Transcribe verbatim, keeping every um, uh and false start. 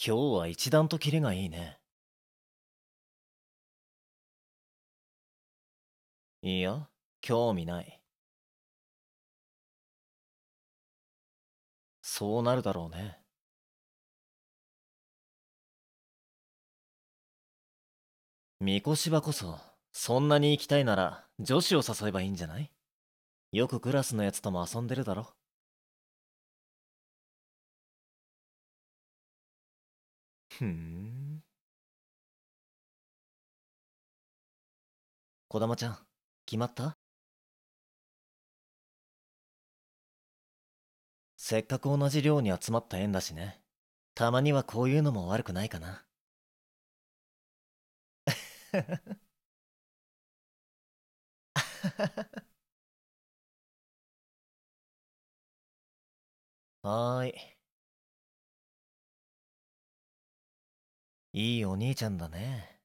今日は一段とキレがいいね。いいや、興味ない。そうなるだろうね。みこしばこそ、そんなに行きたいなら女子を誘えばいいんじゃない？よくクラスのやつとも遊んでるだろ。ふーん。児玉ちゃん、決まった？せっかく同じ寮に集まった縁だしね。たまにはこういうのも悪くないかな。はーい。いいお兄ちゃんだね。